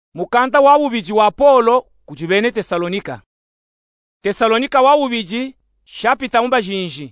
Mukanda wa ubiji wa Apolo kujibene Tesalonika. Tesalonika wa ubiji shapita mumba jinji.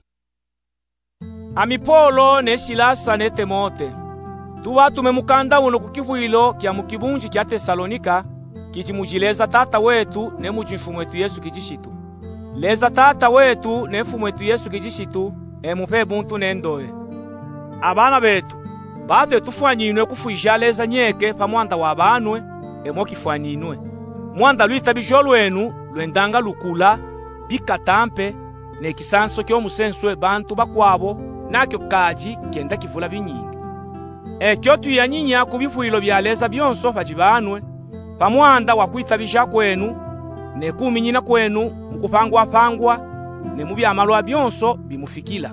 Ami Polo ne Silasa ne Timote. Tuwatume mukanda uno kukivuilo kya mukibunji kya Tesalonika kichimujileza tata wetu ne mujimfumu wetu Yesu kijishitu. Leza tata wetu ne mfumu wetu Yesu kijishitu emupe buntu nendoe. Abana betu batu tufanyinwe kufuijaleza nyeke pa mwanda wa banwe emokifwaninwe. Mwanda luita bijo lwenu lwendanga lukula bikatampe ne kisanso kyo musenswe bantu bakwabo nakyo kaji kenda kivula binyingi. Ekyo tuyanyinya kubifuilo byaleza byonso pajibanwe pa mwanda wa kuita bija kwenu ne kuminyina kwenu mukupangwa ne mubyamalwa byonso bimufikila.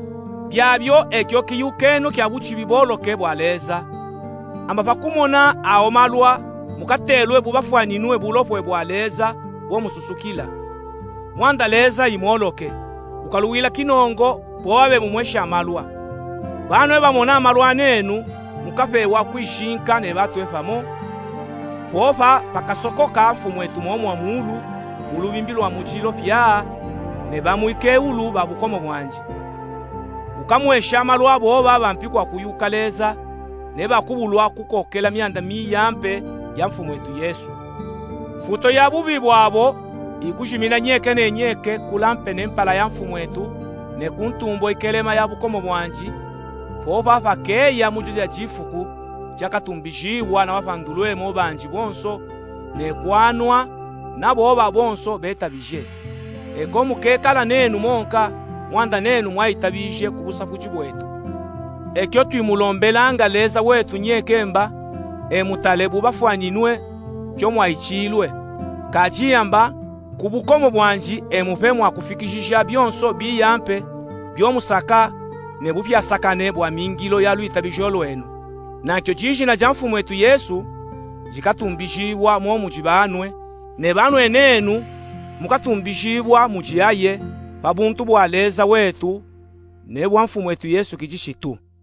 Byabyo ekyo kiyukeno kya buchi biboloke bwaleza amba pakumona awo malwa mukatelwe bubafwaninwe bulopwe bwaleza bo mususukila. Mwanda leza imoloke ukaluwila kinongo bowabe mumwesha amalwa. Banwe bamona amalwa nenu mukafewa kwishinka ne batwe pamo pofa pakasokoka mfumwetu momwa mulu mulubimbilwa mujilo pya ne bamuike ulu babukomo bwanje. Ukamwesha amalwa boba bampikwa kuyukaleza ne bakubulwa kukokela myanda miyampe ya mfumwetu Yesu. Futo ya bubi bwabo ikushimina nyeke ne nyeke kulampe ne mpala ya mfumwetu ne kuntumbo ikelema ya bukomo bwanji popa pakeya mujuja jifuku chakatumbijiwa na wapandulwemo banji bonso ne kwanwa na boba bonso betabije. Eko mukekala nenu monka mwanda nenu mwaitabije kubusa kujibwetu. Ekyo tuimulombelanga leza wetu nyekemba emutalebu bafwaninwe kyo mwaichilwe kajiyamba kubukomo bwanji emupe mwakufikishisha byonso biyampe byomusaka ne bupyasakane bwa mingilo ya luita bijolo enu. Nakyo jijina ja mfumu wetu Yesu jikatumbijibwa mo mujibanwe ne banwe nenu mukatumbijibwa mujiyaye pabuntu bwaleza wetu ne bwa mfumu wetu Yesu kijishitu.